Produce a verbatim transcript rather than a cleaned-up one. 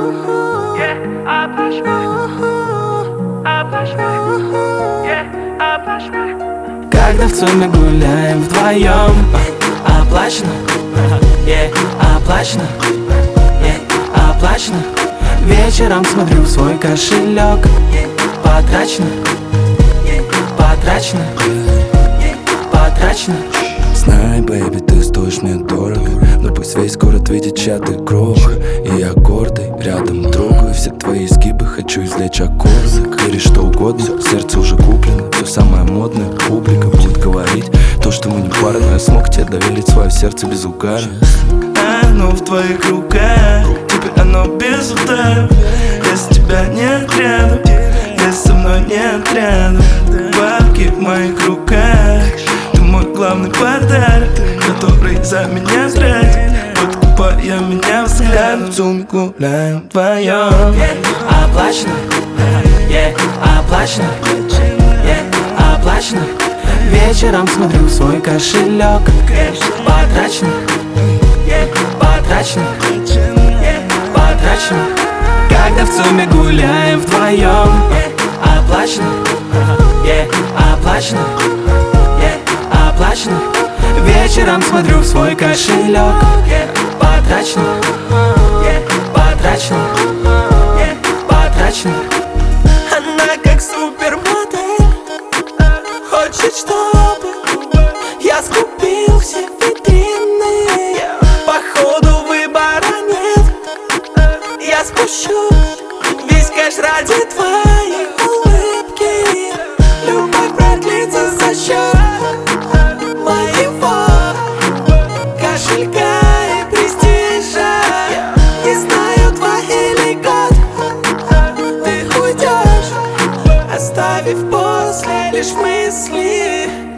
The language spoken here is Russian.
Yeah, оплачивай. Оплачивай. Yeah, оплачивай. Когда в ЦУМе гуляем вдвоем, оплачено, yeah, оплачено, yeah, оплачено. Вечером смотрю в свой кошелек, потрачено, потрачено, потрачено. Знай, бэйби, ты стоишь мне дорого, но пусть весь город видит, чья ты крох. И я гордый, рядом трогаю все твои изгибы, хочу извлечь аккорды. Веришь что угодно, сердце уже куплено, все самое модное, публика будет говорить то, что мы не пара, но я смог тебе доверить свое сердце без угара. Оно в твоих руках, теперь оно без удара. Если тебя нет рядом, если со мной нет рядом, бабки в моих руках. Ты мой главный подарок, который за меня тратит, подкупая меня взглядом. В ЦУМе гуляем вдвоем. Оплачено, yeah, оплачено, yeah, оплачено. Вечером смотрю в свой кошелек, потрачено, потрачено, потрачено. Когда в ЦУМе гуляем вдвоем, оплачено, yeah, оплачено, yeah, оплачено. Вечером смотрю в свой кошелек, потрачено, потрачено, потрачено. Она как супермодель, хочет, чтобы я скупил все витрины. Походу выбора нет, я спущу весь кэш ради твоей улыбки. Любовь продлится за счет моего кошелька и престижа. Не знаю, два или год ты уйдешь, оставив после лишь мысли.